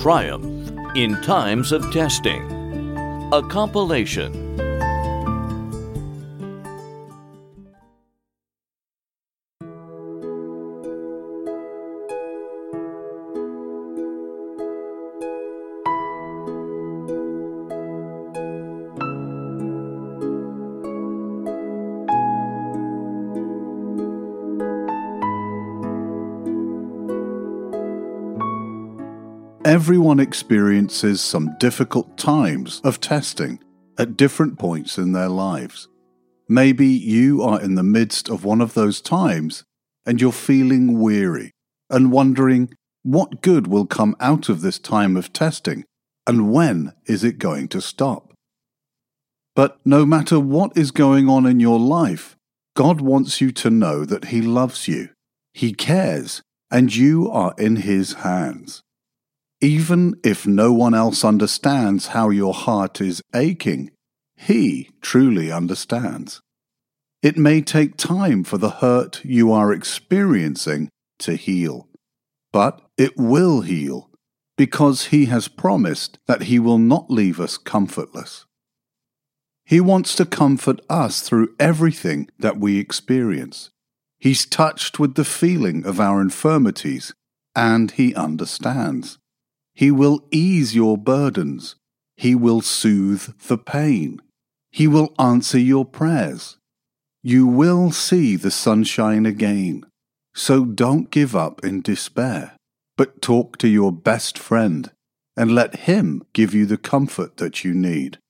Triumph in Times of Testing, a compilation. Everyone experiences some difficult times of testing at different points in their lives. Maybe you are in the midst of one of those times and you're feeling weary and wondering what good will come out of this time of testing and when is it going to stop. But no matter what is going on in your life, God wants you to know that He loves you, He cares, and you are in His hands. Even if no one else understands how your heart is aching, He truly understands. It may take time for the hurt you are experiencing to heal, but it will heal because He has promised that He will not leave us comfortless. He wants to comfort us through everything that we experience. He's touched with the feeling of our infirmities, and He understands. He will ease your burdens. He will soothe the pain. He will answer your prayers. You will see the sunshine again. So don't give up in despair, but talk to your best friend and let him give you the comfort that you need.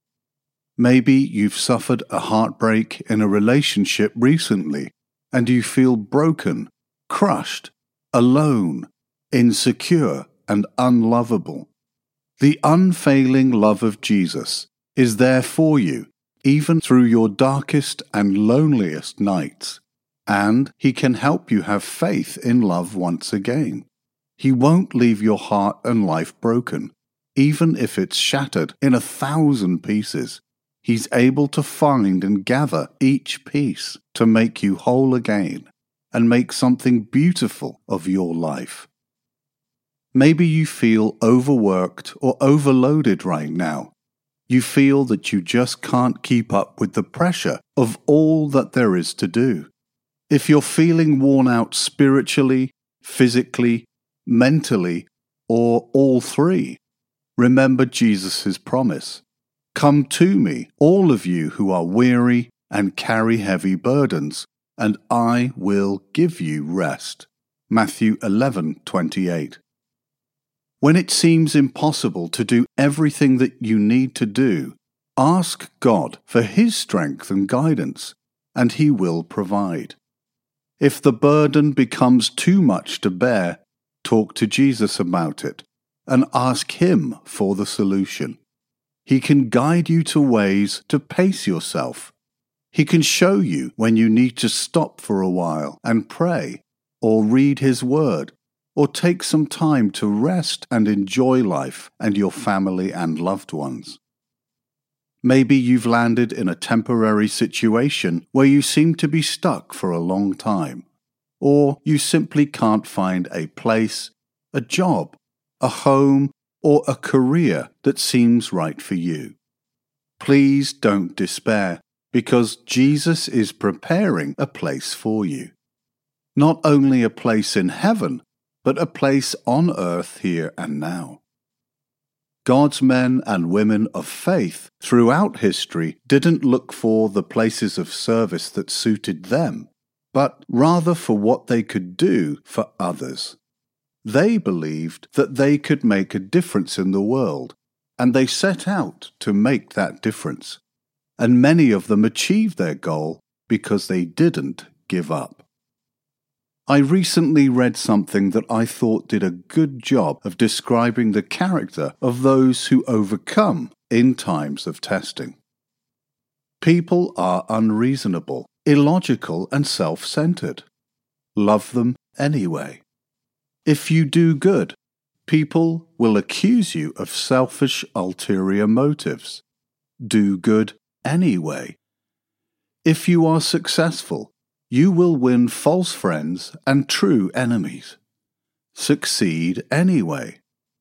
Maybe you've suffered a heartbreak in a relationship recently and you feel broken, crushed, alone, insecure, and unlovable. The unfailing love of Jesus is there for you, even through your darkest and loneliest nights, and He can help you have faith in love once again. He won't leave your heart and life broken, even if it's shattered in 1,000 pieces. He's able to find and gather each piece to make you whole again and make something beautiful of your life. Maybe you feel overworked or overloaded right now. You feel that you just can't keep up with the pressure of all that there is to do. If you're feeling worn out spiritually, physically, mentally, or all three, remember Jesus' promise. Come to me, all of you who are weary and carry heavy burdens, and I will give you rest. Matthew 11:28. When it seems impossible to do everything that you need to do, ask God for His strength and guidance, and He will provide. If the burden becomes too much to bear, talk to Jesus about it and ask Him for the solution. He can guide you to ways to pace yourself. He can show you when you need to stop for a while and pray, or read His Word, or take some time to rest and enjoy life and your family and loved ones. Maybe you've landed in a temporary situation where you seem to be stuck for a long time, or you simply can't find a place, a job, a home, or a career that seems right for you. Please don't despair, because Jesus is preparing a place for you. Not only a place in heaven, but a place on earth here and now. God's men and women of faith throughout history didn't look for the places of service that suited them, but rather for what they could do for others. They believed that they could make a difference in the world, and they set out to make that difference. And many of them achieved their goal because they didn't give up. I recently read something that I thought did a good job of describing the character of those who overcome in times of testing. People are unreasonable, illogical, and self-centered. Love them anyway. If you do good, people will accuse you of selfish, ulterior motives. Do good anyway. If you are successful, you will win false friends and true enemies. Succeed anyway.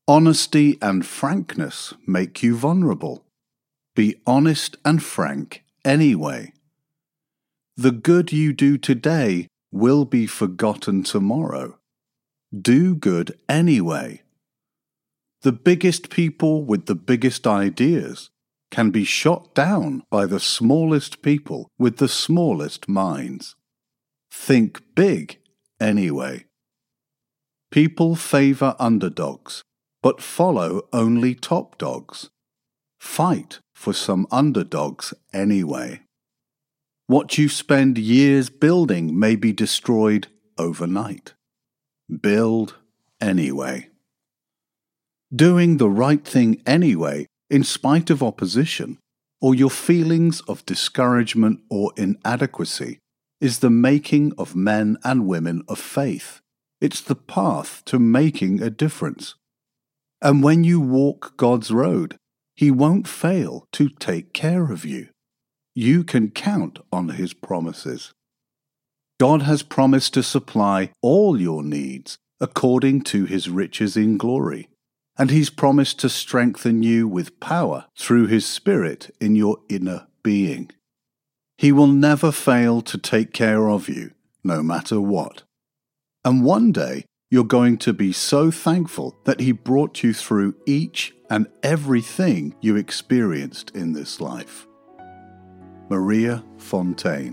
Honesty and frankness make you vulnerable. Be honest and frank anyway. The good you do today will be forgotten tomorrow. Do good anyway. The biggest people with the biggest ideas can be shot down by the smallest people with the smallest minds. Think big anyway. People favor underdogs, but follow only top dogs. Fight for some underdogs anyway. What you spend years building may be destroyed overnight. Build anyway. Doing the right thing anyway, in spite of opposition, or your feelings of discouragement or inadequacy, is the making of men and women of faith. It's the path to making a difference. And when you walk God's road, He won't fail to take care of you. You can count on His promises. God has promised to supply all your needs according to His riches in glory, and He's promised to strengthen you with power through His Spirit in your inner being. He will never fail to take care of you, no matter what. And one day, you're going to be so thankful that He brought you through each and everything you experienced in this life. Maria Fontaine.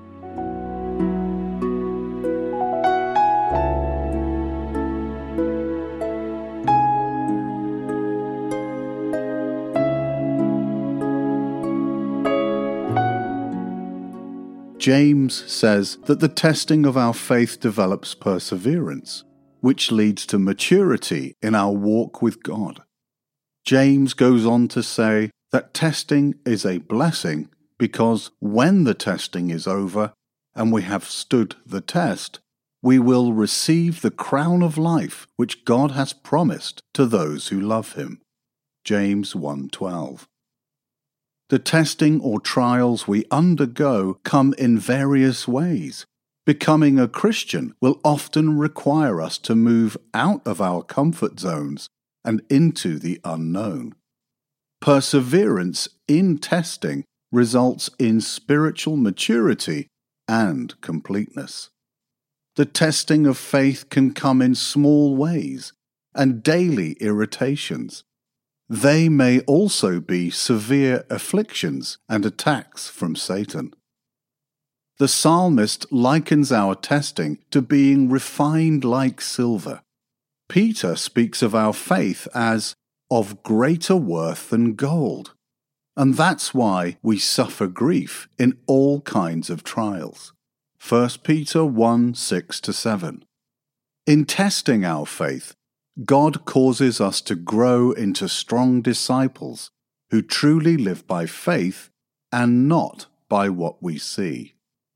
James says that the testing of our faith develops perseverance, which leads to maturity in our walk with God. James goes on to say that testing is a blessing because when the testing is over and we have stood the test, we will receive the crown of life which God has promised to those who love Him. James 1:12. The testing or trials we undergo come in various ways. Becoming a Christian will often require us to move out of our comfort zones and into the unknown. Perseverance in testing results in spiritual maturity and completeness. The testing of faith can come in small ways and daily irritations. They may also be severe afflictions and attacks from Satan. The psalmist likens our testing to being refined like silver. Peter speaks of our faith as of greater worth than gold, and that's why we suffer grief in all kinds of trials. 1 Peter 1:6-7. In testing our faith, God causes us to grow into strong disciples who truly live by faith and not by what we see.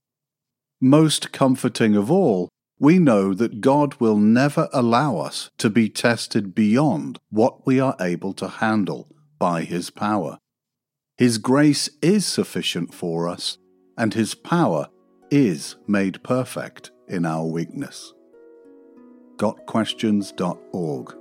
Most comforting of all, we know that God will never allow us to be tested beyond what we are able to handle by His power. His grace is sufficient for us, and His power is made perfect in our weakness. gotquestions.org.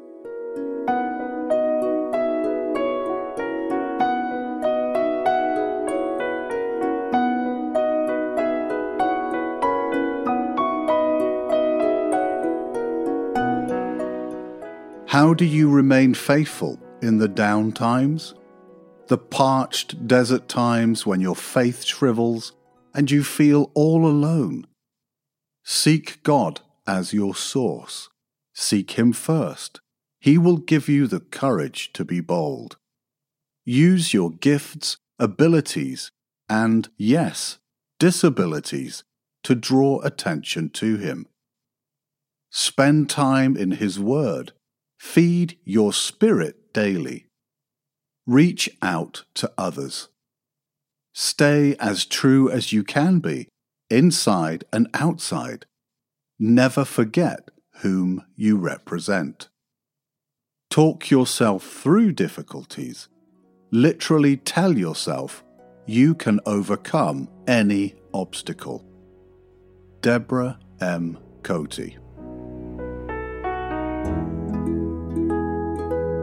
How do you remain faithful in the down times? The parched desert times when your faith shrivels and you feel all alone? Seek God as your source. Seek Him first. He will give you the courage to be bold. Use your gifts, abilities, and, yes, disabilities to draw attention to Him. Spend time in His Word. Feed your spirit daily. Reach out to others. Stay as true as you can be, inside and outside. Never forget whom you represent. Talk yourself through difficulties. Literally tell yourself you can overcome any obstacle. Deborah M. Coty.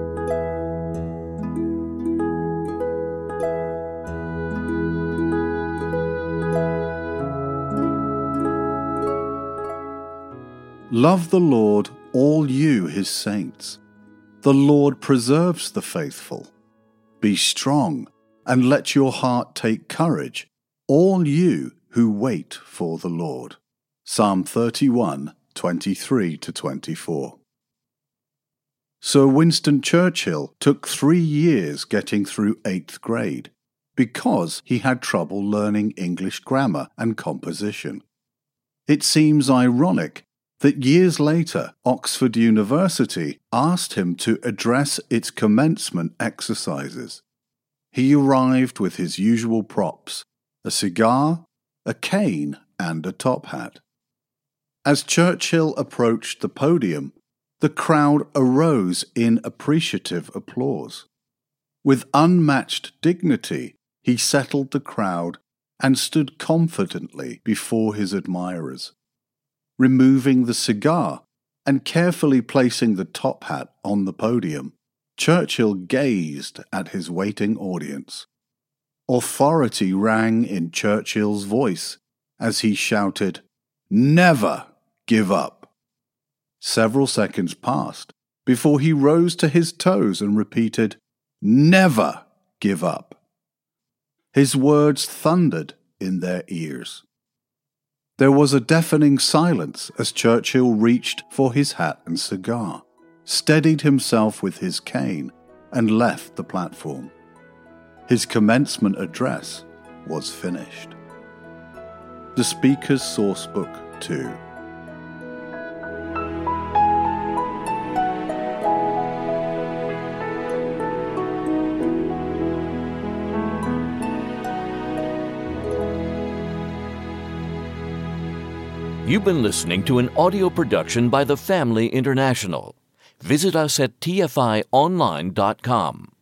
Love the Lord, all you his saints. The Lord preserves the faithful. Be strong, and let your heart take courage, all you who wait for the Lord. Psalm 31, 23-24. Sir Winston Churchill took 3 years getting through 8th grade because he had trouble learning English grammar and composition. It seems ironic that years later Oxford University asked him to address its commencement exercises. He arrived with his usual props, a cigar, a cane, and a top hat. As Churchill approached the podium, the crowd arose in appreciative applause. With unmatched dignity, he settled the crowd and stood confidently before his admirers. Removing the cigar and carefully placing the top hat on the podium, Churchill gazed at his waiting audience. Authority rang in Churchill's voice as he shouted, "Never give up!" Several seconds passed before he rose to his toes and repeated, "Never give up!" His words thundered in their ears. There was a deafening silence as Churchill reached for his hat and cigar, steadied himself with his cane, and left the platform. His commencement address was finished. The Speaker's Sourcebook 2. You've been listening to an audio production by the Family International. Visit us at tfionline.com.